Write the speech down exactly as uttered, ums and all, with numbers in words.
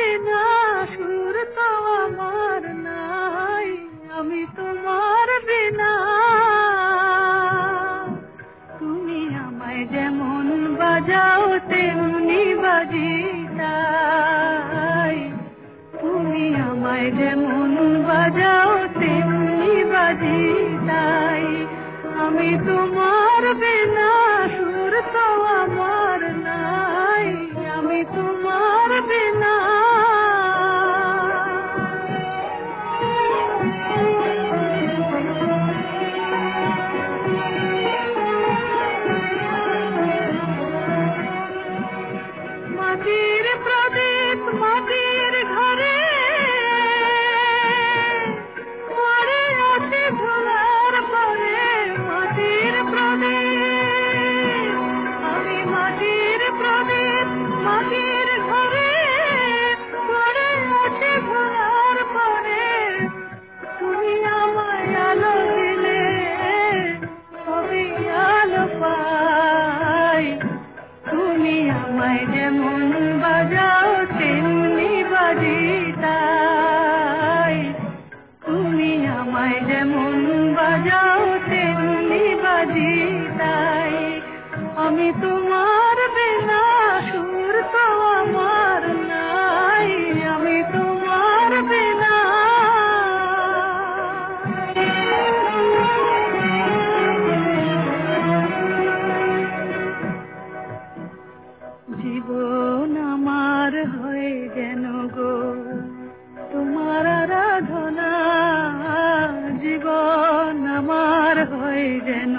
বিনা সুর তো আমার নাই, আমি তোমার বিনা। তুমি আমায় যেমন বাজাও তেমনি বাজি তাই, তুমি আমায় যেমন বাজাও তেমনি বাজি তাই, আমি তোমার বিনা সুর তো আমার নাই, আমি তোমার বিনা। মাটির প্রদীপ মাটির ঘরে পড়ে আছে ধুলার পরে, মাটির প্রদীপ আমি মাটির প্রদীপ মাটির ঘরে পড়ে আছে ধুলার পরে, তুমি আমায় আলো দিলে তবে আলো পাই, তুমি আমায় যেমন বাজাও তেমনি বাজি তাই, তুমি আমায় যেমন বাজাও তেমনি বাজি তাই, আমি তোমার বিনা সুর তো আমার নাই, আমি তোমার বিনা। জীবন আমার হয় যেন গো তোমার আরাধনা, জীবন আমার হয় যেন